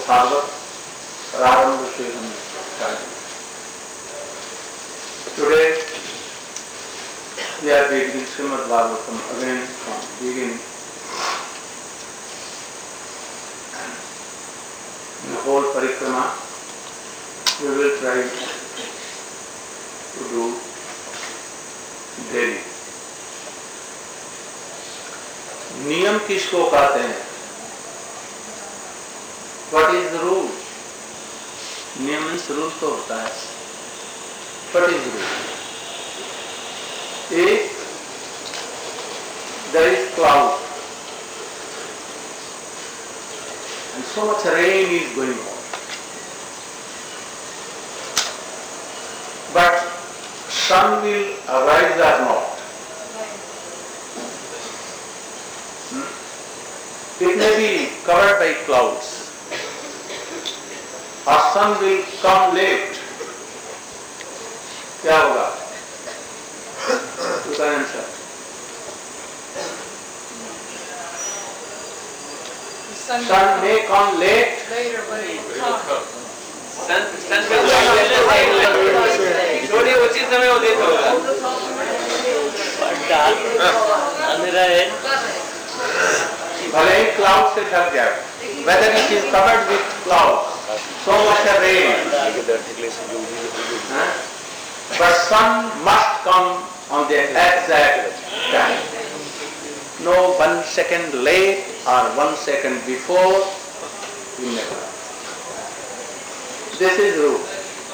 भागवत प्रारंभ से हम start. Today we are reading Srimad Bhagavatam again from beginning. The whole parikrama we will try to do daily. नियम किसको कहते हैं? What is the rule? नियम means rule तो होता है. What is the rule? If there is cloud and so much rain is going on, but sun will arise or not. It may be covered by clouds, or sun will come late. क्या होगा? You can answer. Sun may come late. Later, but it will come. sun थोड़ी उचित समय उदित होगा. अंधेरा है. भले ही cloud से ढक जाए. Whether it is covered with cloud, so much rain, but sun must come on the exact time. No 1 second late or 1 second before, never. This is rule.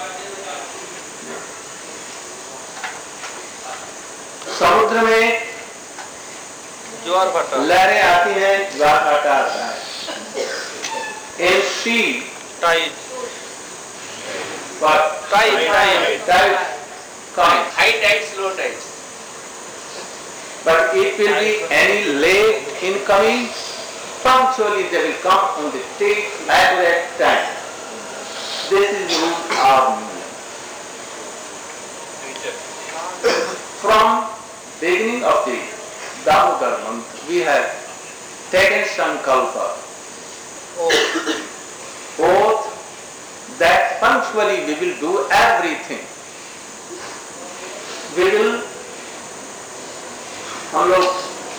समुद्र में ज्वार भाटा लहरें आती हैं, ज्वार भाटा आता है. In sea, tide what? Tide Comes. High tides low tides. But it will be any late in coming, punctually they will come on the accurate time. This is the rule of Niya. From beginning of the Damodar month, we have taken Sankalpa, oath that punctually we will do everything. We will, हम लोग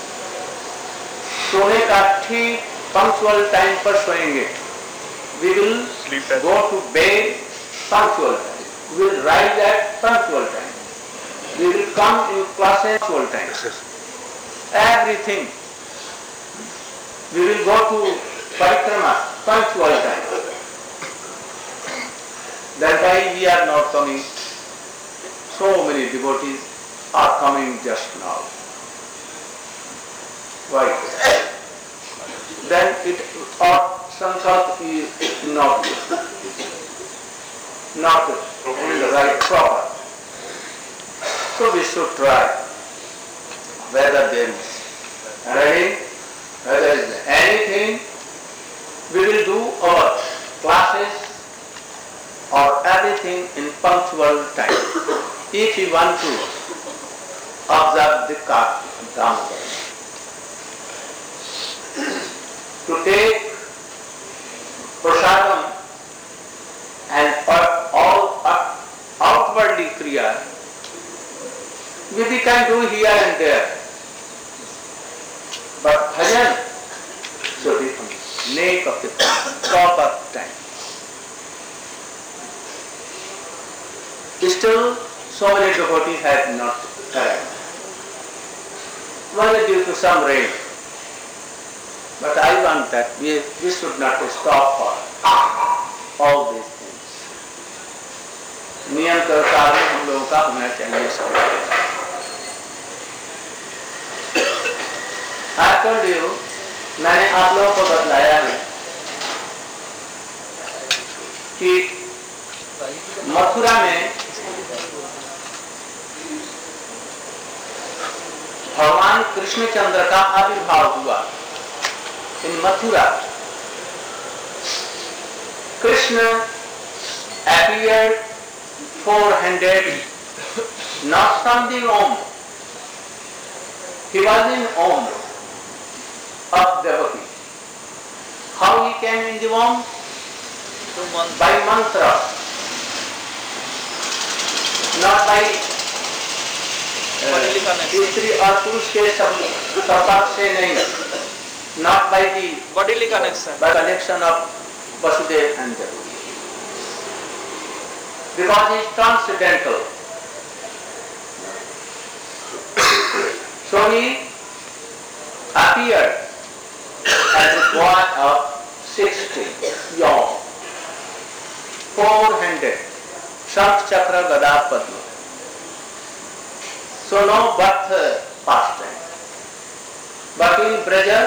सोने का ठीक punctual time पर सोएंगे. We will go to bed punctual time. We will rise at punctual time. We will come in classes punctual time. Everything. We will go to parikrama punctual time. That's why we are not coming. So many devotees are coming just now. Why? Then it Sankalp is not right proper. So we should try whether there is rain, whether there is anything. We will do our classes or everything in punctual time. If you want to observe the Damodar. To take prasadam and all outwardly kriya, we can do here and there. But bhajan should be on the neck of the proper time. Still, so many devotees have not arrived. Only due to some rain. But I want that we should not stop for all these things. नियम के अनुसार हम लोगों का होना चाहिए सब. I told you, मैंने आप लोगों को बतलाया है कि मथुरा में भगवान कृष्णचंद्र का आविर्भाव हुआ. In Mathura, Krishna appeared four-handed, not from the womb. He was in womb of Devaki. How he came in the womb? by mantra, not by स्त्री और पुरुष के संपर्क से नहीं, not by the bodily connection, by connection of Vasudeva and Dev, because he is transcendental. So he appeared as a boy of 16, young, four-handed, Shankh Chakra Gada Padma. So no birth pastime. But in Braja,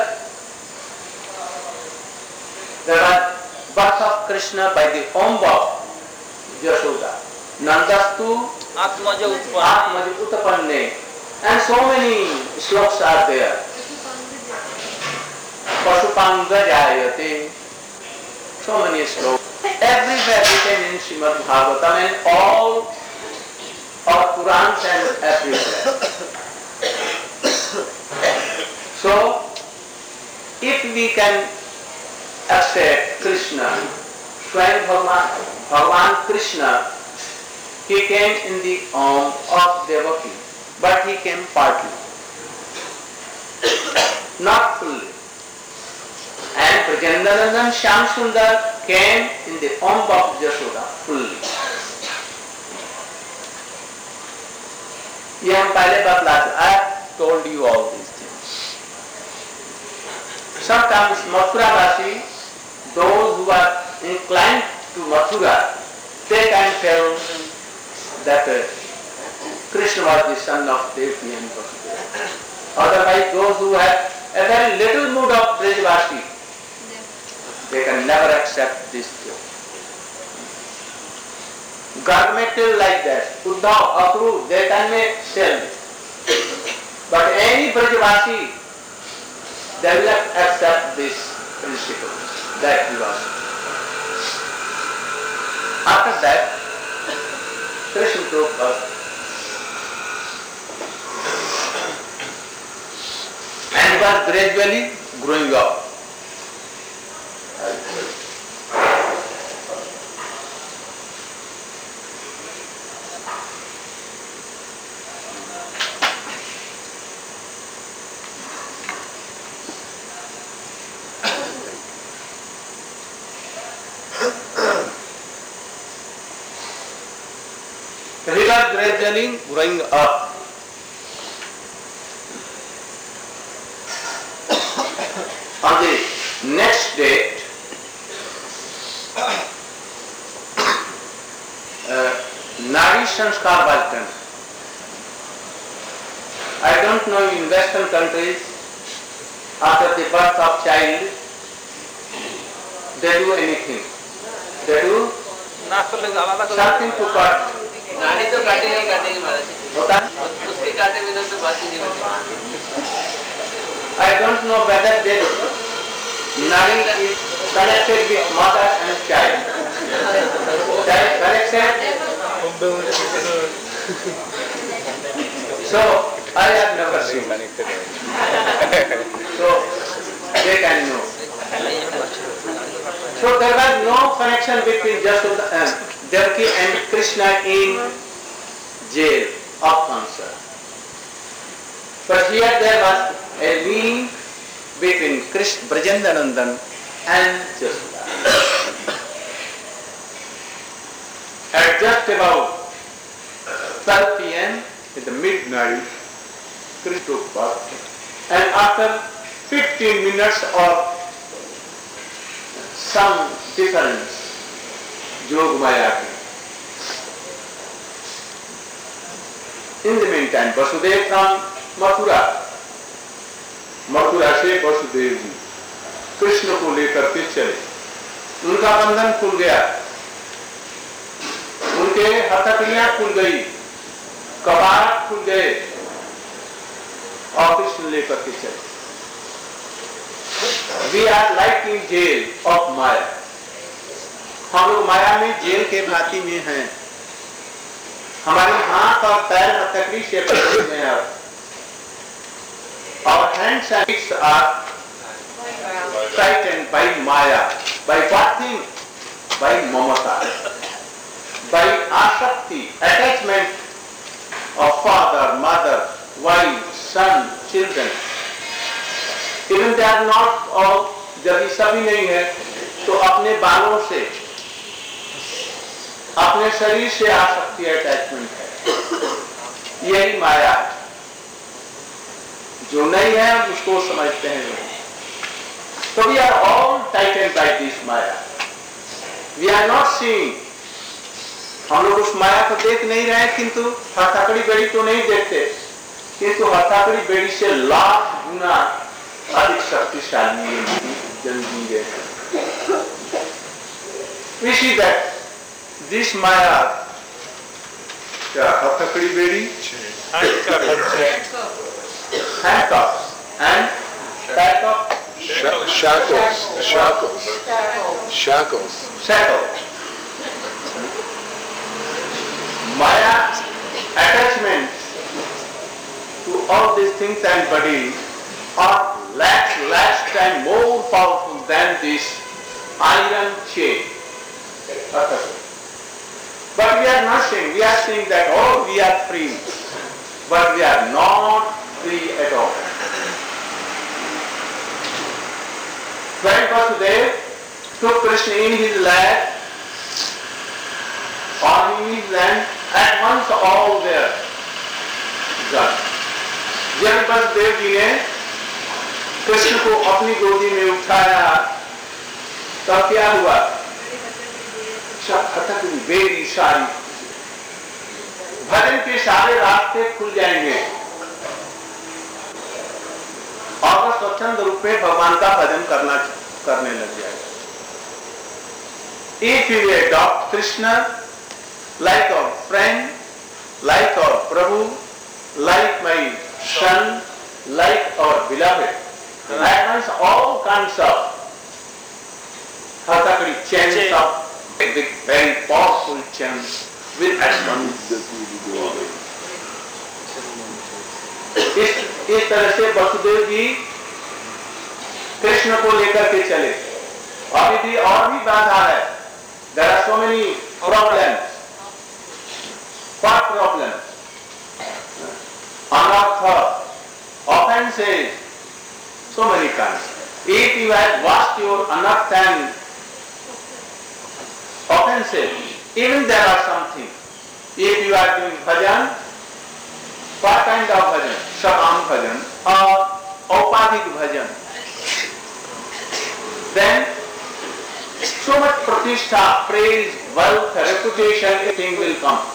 there was birth of Krishna by the womb of Yashoda. Nandastu Atmaja Utpanne. And so many slokas are there. Pasupanga Jayate. So many slokas. Everywhere written in Srimad Bhagavatam and all our Purans and everywhere. So, if we can accept Krishna, Swayam Bhagavan Krishna, he came in the form of Devaki, but he came partly, not fully. And Brajendranadan Shyam Sundar came in the form of Yashoda fully. ये हम पहले बतला चुके, I have told you all these things. Sometimes Mathura-vasi, those who are inclined to Mathura, they can tell that Krishna was the son of Devaki and Vasudeva. Otherwise, those who have a very little mood of Brajvasi, they can never accept this truth. God may tell like that, Uddhav, approve, they can make tell. But any Brajvasi, they will not accept this principle that he was. After that, Krishna took birth. And was gradually growing up. He was gradually growing up. On the next date, Nari Sanskar was done. I don't know in Western countries, after the birth of child, they do anything. They do something to cut. नानी तो काटेगी महाराज होता है? उसके काटे बिना तो बात ही नहीं होती. I don't know whether this Nari is connected with mother and child. Child connected? So, I have never seen. So, they can know. So, there was no connection between Devaki and Krishna in jail of Kamsa. But here there was a link between Krishna, Brajendranadan and Yashoda. At just about 12 p.m. in the midnight, Krishna took birth. And after 15 minutes of some difference, Jogmaya came. In the meantime, Vasudeva from Mathura से वसुदेव जी कृष्ण को लेकर के चले. उनका बंधन खुल गया, उनके हथकड़ियां खुल गई, कबाड़ खुल गए और कृष्ण लेकर के चले. We are like in jail of Maya. हम लोग माया में जेल के भांति में हैं. हमारे हाथ और पैर हथकड़ी से पकड़े हुए हैं. Our hands and feet are tightened by Maya. By what thing? by mamata, by asakti, attachment of father, mother, wife, son, children. Even they are not all, यदि सभी नहीं है तो अपने बालों से, अपने शरीर से आसक्ति अटैचमेंट है, यही माया है। जो नहीं है उसको समझते हैं लोग। So we are all taken by this Maya. We are not seeing. हम लोग उस माया को देख नहीं रहे, किंतु हथकड़ी बेड़ी तो नहीं देखते, किंतु हथकड़ी बेड़ी से लाख गुना अधिक शक्तिशाली जंजीरें हैं। We see that this Maya, क्या हथकड़ी बेड़ी, handcuffs and handcuffs. Shackles. Maya attachment to all these things and body are lakhs times more powerful than this iron chain. But we are not saying, we are saying that oh, we are free, but we are not free at all. When Vasudeva took Krishna in his lap, on his land, at once all were done. जब वसुदेव जी ने कृष्ण को अपनी गोदी में उठाया, तब क्या हुआ? बेरी सारी भजन के सारे रास्ते खुल जाएंगे और वह स्वच्छंद रूप में भगवान का भजन करने लग जाएगा। If you adopt Krishna like our friend, like our Prabhu, like my son, like our beloved, at once all kinds of hatakari chants of very powerful chants will at once. इस तरह से वसुदेव जी कृष्ण को लेकर के चले। अभी भी और भी बाधा है। There are so many problems. What problems? Anartha, offenses, so many kinds. If you have washed your anartha and offenses, even there are something. If you are doing bhajan, what kind of bhajan? Shakam bhajan or Aupadhik bhajan. Then so much pratishtha, praise, wealth, reputation, everything will come.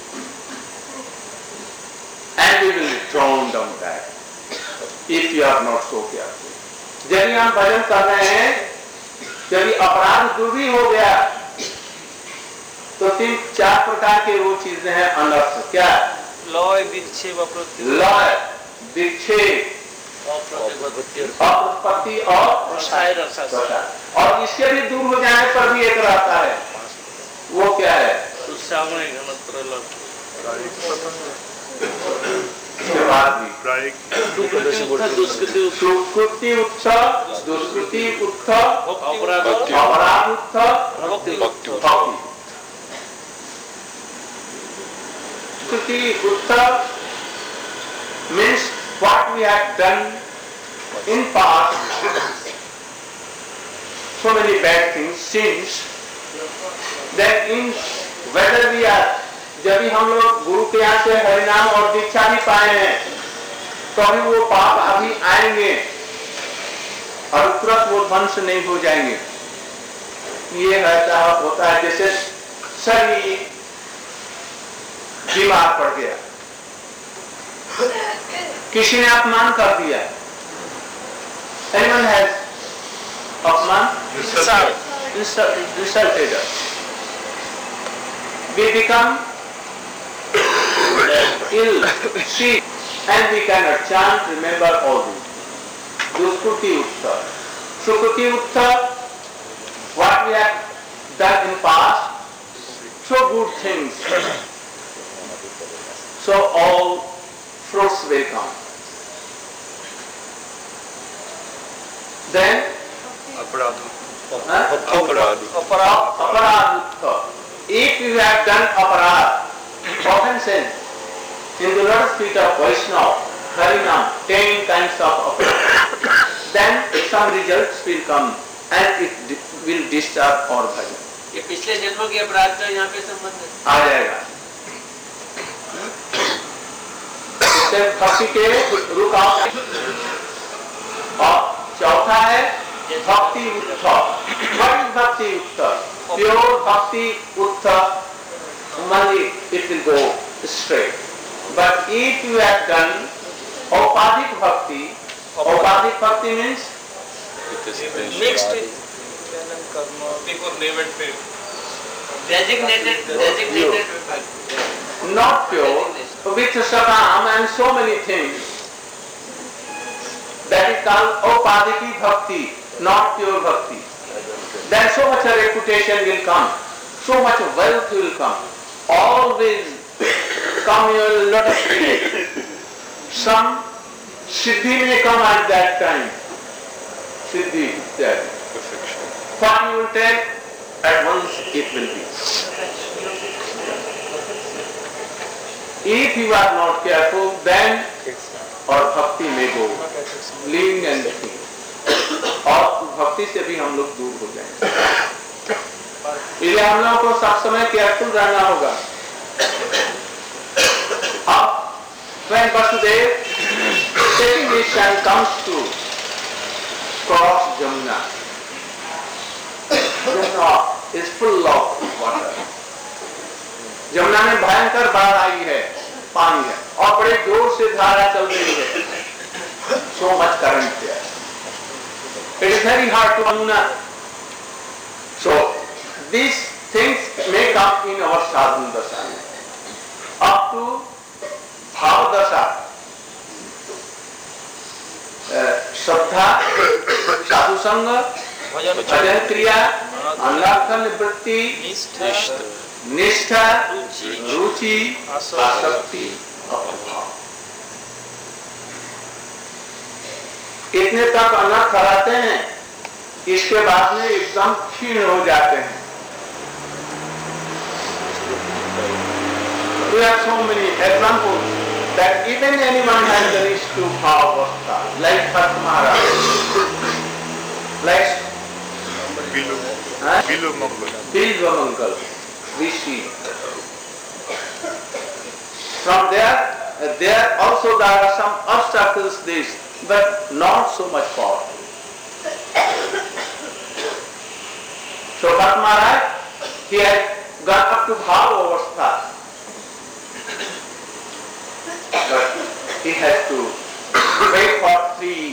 And we will be thrown down that if you are not so careful. जब हम भजन कर रहे हैं, जब अपराध दूर भी हो गया, तो 3-4 प्रकार के वो चीजें हैं अनर्थ। क्या? लय, विक्षेप, अप्रतिपत्ति। लय, विक्षेप, अप्रतिपत्ति और प्रसार। और इसके भी दूर हो जाने पर भी एक रहता है, वो क्या है? इसके बाद भी सुकृति उत्सव, दुष्कृति उत्सव, अपराध उत्सव, भक्ति। सुकृति उत्सव means what we have done in past, so many bad things, sins, that in whether we are, जब भी हम लोग गुरु के यहाँ से हरिनाम और दीक्षा भी पाए हैं, तो अभी वो पाप अभी आएंगे और तुरंत वो ध्वंस नहीं हो जाएंगे। ये ऐसा होता है जैसे शरीर बीमार पड़ गया, किसी ने अपमान कर दिया, anyone has अपमान, insulted us, we become ill, sick, and we cannot chant, remember all this. Duskruti Utsav, Sukruti Utsav, what we have done in past, so good things, so all fruits will come. Then aparadutta. If you have done aparad, offenses, in the lotus feet of Vaishnava, Harinam, 10 kinds of aparad, then some results will come and it will disturb our bhajan. ये पिछले जन्मों के अपराध का यहाँ पे संबंध है। आ जाएगा। इससे भक्ति के रुकाव और चौथा है भक्ति उत्थान। What is भक्ति उत्थान? Pure भक्ति उत्थान, only it will go straight. But if you have done औपाधिक भक्ति, औपाधिक भक्ति means mixed before named faith, designated not pure, with sakam and so many things. That is called औपाधिकी भक्ति, not pure bhakti. Then so much reputation will come, so much wealth will come. Always come your lotus feet. Some siddhi may come at that time. Siddhi is there. What you will take, at once it will be. If you are not careful, then our bhakti may go lean and thin. और भक्ति से भी हम लोग दूर हो जाएंगे। इसलिए हम लोगों को सब समय केयरफुल रहना होगा। अब when Vasudev taking his son comes to cross Jamuna, Jamuna is full of water. Jamuna में भयंकर बाढ़ आई है, पानी है और बड़े जोर से धारा चल रही है। So much current there. It is very hard to Jamuna. So these things may come in our sadhana dasha. Up to bhava dasha, श्रद्धा, साधु संग, भजन क्रिया, अनर्थ निवृत्ति, निष्ठा, रुचि, आसक्ति, अभाव। इतने तक अनर्थ कराते हैं, इसके बाद में एकदम क्षीण हो जाते हैं। We have so many examples that even anyone has reached to bhava-avastha, like Bharat Maharaj, like Bilvamangal, Rishi. From there also there are some obstacles, but not so much power. So Bharat Maharaj, he had gone up to bhava-avastha. But he has to wait for 3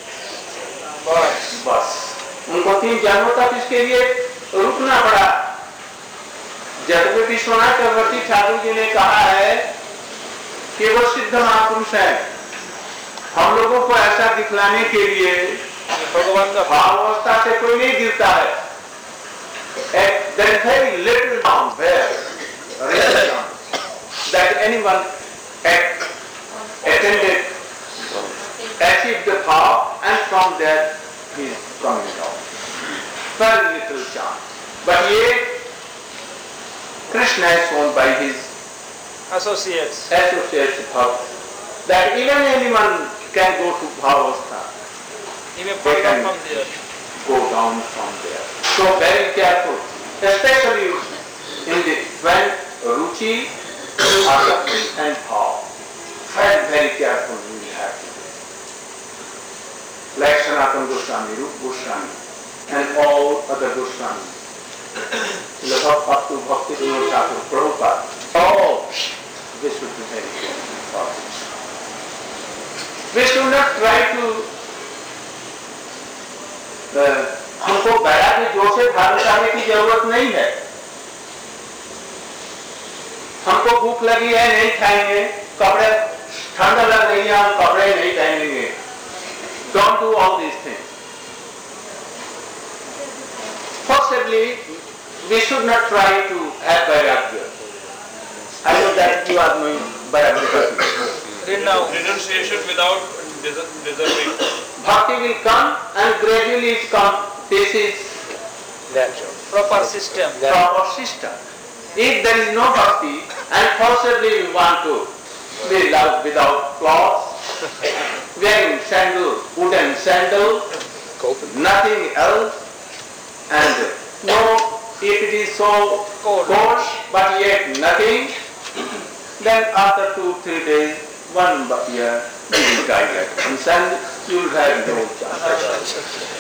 bus. उनको 3 जन्मों तक इसके लिए रुकना पड़ा। जब विश्वनाथ चक्रवर्ती ठाकुर जी ने कहा है कि वो सिद्ध महापुरुष है, हम लोगों को ऐसा दिखलाने के लिए भगवान का भावावस्था से कोई नहीं गिरता है। There is very little down there that anyone attended, achieved the power, and from there he is coming down. Very little chance. But yet Krishna has shown by his associates that even anyone can go to bhavastha. He may fall down from there. Go down from there. So very careful, especially in when ruchi, asakti and bhav. Very careful we have to be. Like Sanatana Goswami, Rupa Goswami, and all other Goswamis. Up to Bhakti Vinod Thakur, Prabhupada. Oh, this should be very important. We should not try to हमको वैराग्य जोर से धारण करने की जरूरत नहीं है। हमको भूख लगी है, नहीं खाएंगे, कपड़े ठंड लग रही है, हम कपड़े नहीं पहनेंगे। Don't do all these things. Possibly we should not try to have vairagya. I know that you are knowing vairagya. Renunciation without deserving. Bhakti will come and gradually it come. This is Proper system. Proper system. If there is no bhakti and forcibly we want to be loved without clothes, wearing sandal, wooden sandal, nothing else, and no, if it is so cold, but yet nothing, then after 2-3 days, 1 year, you will die like this, and you will have no chance.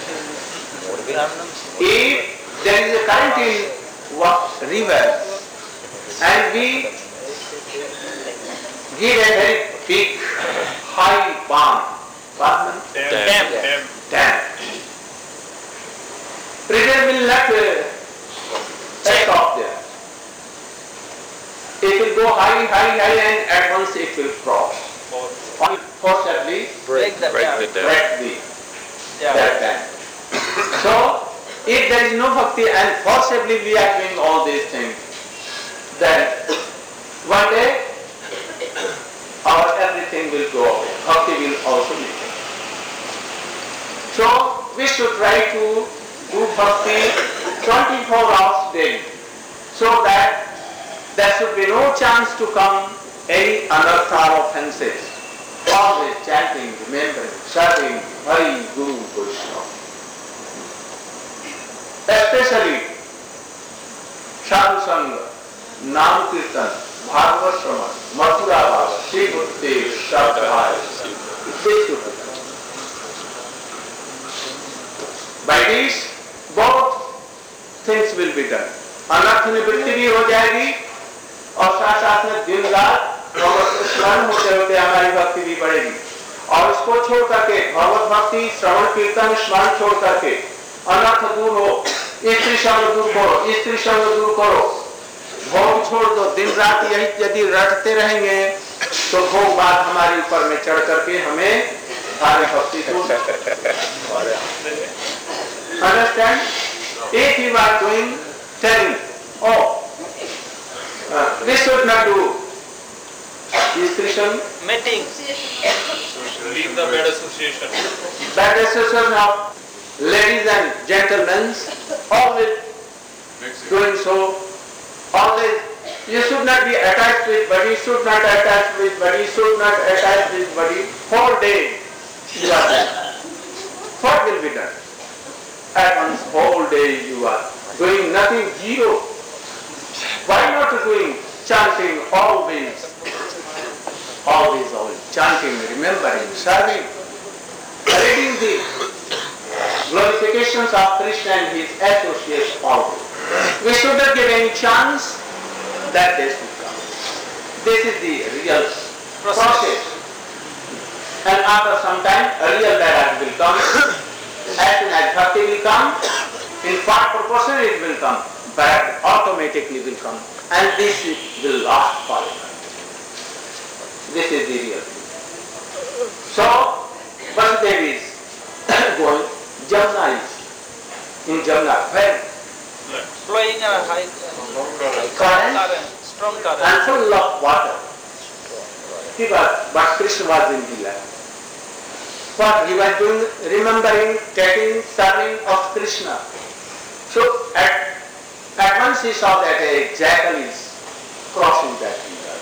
If there is a current in river, and we give a very big, high dam. River will not stop there. It will go high, and at once it will cross. Forcibly Break the dam. break that dam. So, if there is no bhakti and forcibly we are doing all these things, then one day our everything will go away. Bhakti will also be taken. So, we should try to do bhakti 24 hours daily, so that there should be no chance to come any anartha or offenses. Always chanting, remembering, serving Hari, Guru, Vaishnava. Especially Sadhu Sangha, Nam Kirtan, Bhagavad Shravan, Mathura Bhava, Sri Bhakti, Shabdhaya. This should be done. By this, both things will be done. अनर्थ निवृत्ति भी हो जाएगी और साथ साथ में दिन रात भगवत स्मरण होते होते हमारी भक्ति भी बढ़ेगी। और इसको छोड़ करके भगवत भक्ति श्रवण कीर्तन स्मरण छोड़ करके अनर्थ दूर हो, स्त्री संग दूर करो, भोग छोड़ दो। दिन रात यही यदि रटते रहेंगे तो भोग बात हमारे ऊपर में चढ़ करके हमें सारे भक्ति Understand? If you are doing, telling, this should not do. Is Krishna? Meeting. Leave the bad association. Bad association of ladies and gentlemen, always doing so. Always, you should not be attached with body, should not attach with body, should not attach with body. Whole day you are there. What will be done? At once, whole day you are doing nothing, zero. Why not doing chanting always, chanting, remembering, serving, reading the glorifications of Krishna and his associates always. We should not give any chance that they should come. This is the real process. And after some time, a real Vairag will come. As soon as bhakti will come, in what proportion it will come, but automatically will come. And this will last forever. This is the real thing. So, Vasudev is going, Jamna is in Jamna, where Flowing a high current strong current. and full of water. But Krishna was in the land. What he was doing, remembering, taking, serving of Krishna. So at once he saw that a jackal is crossing that river.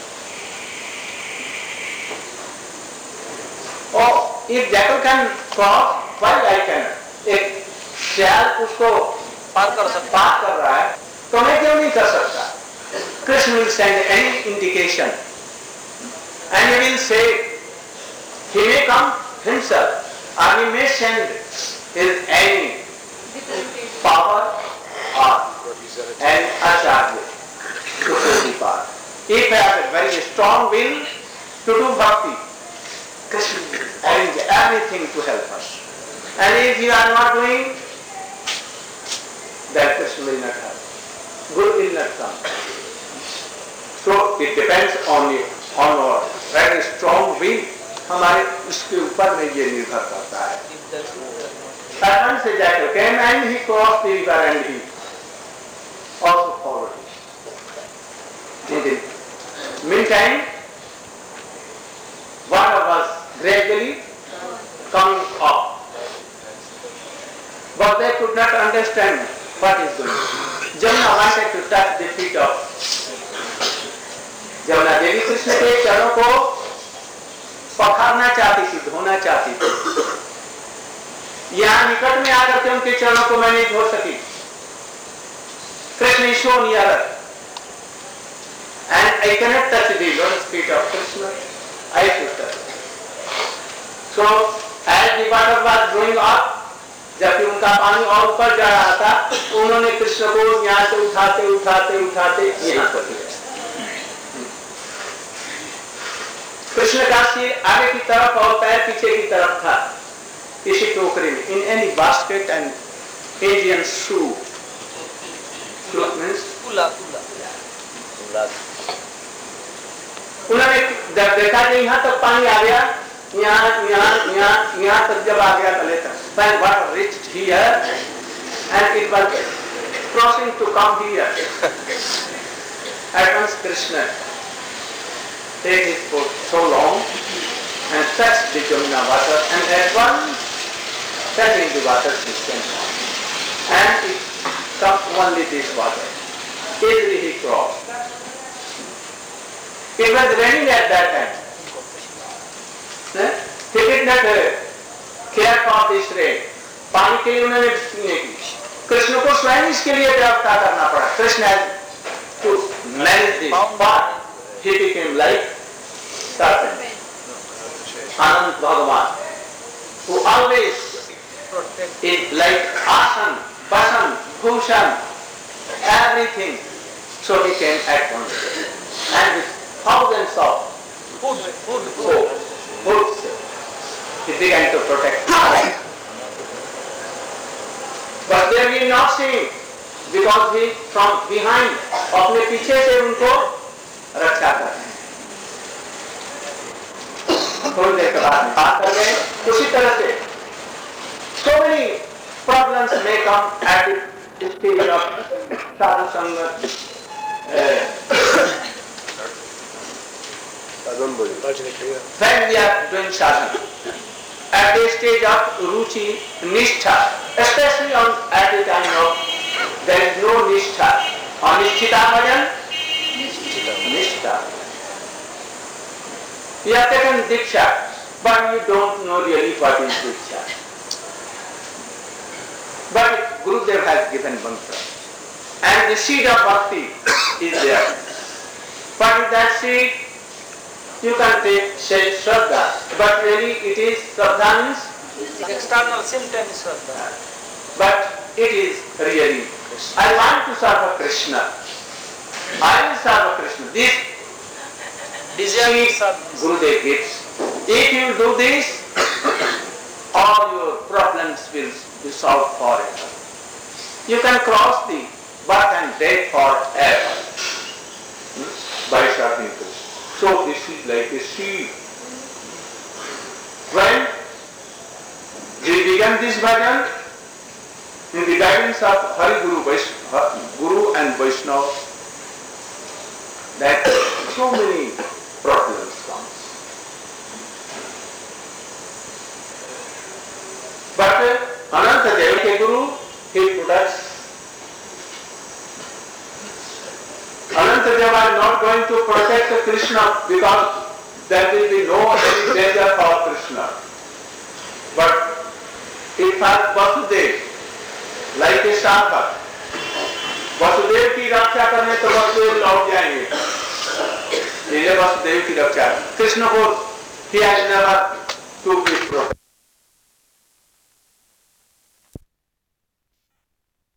Oh, if jackal can cross, why I cannot? If शेर उसको पार कर रहा है तो मैं क्यों नहीं कर सकता? Krishna will send any indication and he will say, he may come himself or he may send his any power or an acharya to do the part. If I have a very strong will to do bhakti, Krishna will arrange everything to help us. And if you are not doing, then Krishna will not help. Guru will not come. So it depends on our very strong will. हमारे उसके ऊपर में ये निर्भर करता है. Saturn से jackal came and he crossed the river and he also followed it. Meantime, water was gradually coming up, but they could not understand what is going wanted to touch the feet of Jamuna देवी कृष्ण के चरणों को पखारना चाहती थी, धोना चाहती थी। यहाँ निकट में आकर के उनके चरणों को मैं नहीं धो सकी। Krishna is so near and I cannot touch the lotus feet of Krishna. I should touch. So as the water was going up, जबकि उनका पानी और ऊपर जा रहा था, उन्होंने कृष्ण को यहाँ से उठाते उठाते उठाते यहाँ पर लिया। कृष्ण का सिर आगे की तरफ और पैर पीछे की तरफ था इसी टोकरी में। In any basket and Asian shoe. Shoe means Kula. उन्होंने जब देखा कि यहाँ तक पानी आ गया, यहाँ तक जब आ गया गले तक, when water reached here and it was crossing to come here, at once Krishna take his foot so long and touch the Jamuna water, and at once touching the water he came down, and it comes only this water. Easily he crossed. It was raining at that time. He did not care for this rain. पानी के लिए उन्होंने नहीं की। कृष्ण को स्वयं इसके लिए व्यवस्था करना पड़ा। Krishna to manage this, but he became like serpent. Anand Bhagavan, who always is like Asan, Vasan, Bhushan, everything. So he came at once, and with thousands of foods, he began to protect. But they will not see, because he from behind, अपने पीछे से उनको रक्षा कर रहे हैं। थोड़ी देर के बाद बात कर गए। उसी तरह से so many problems may come at the stage of sadhu sanga. When we are doing sadhana, at the stage of ruchi, nishtha, especially at the time of there is no nishtha, anishtita bhajan, nishtha. You have taken diksha, but you don't know really what is diksha. But Gurudev has given mantra, and the seed of bhakti is there. What is that seed? You can say Shraddha, but really it is Shraddha means External symptom is Shraddha. but it is really I want to serve Krishna. I will serve Krishna. This Desire seed Gurudev gives. If you do this, all your problems will be solved forever. You can cross the birth and death forever by serving Krishna. So this is like a seed. When we began this bhajan, in the guidance of Hari Guru and Vaishnava, that so many problems come. But Ananta Devaki Guru, he put us. Anantadeva is not going to protect Krishna because there will be no any danger for Krishna. But it has Vasudev, like a Shankar. Vasudev की रक्षा करने तो वसुदेव लौट जाएंगे। ये वसुदेव की रक्षा। कृष्ण को he has never to be protected.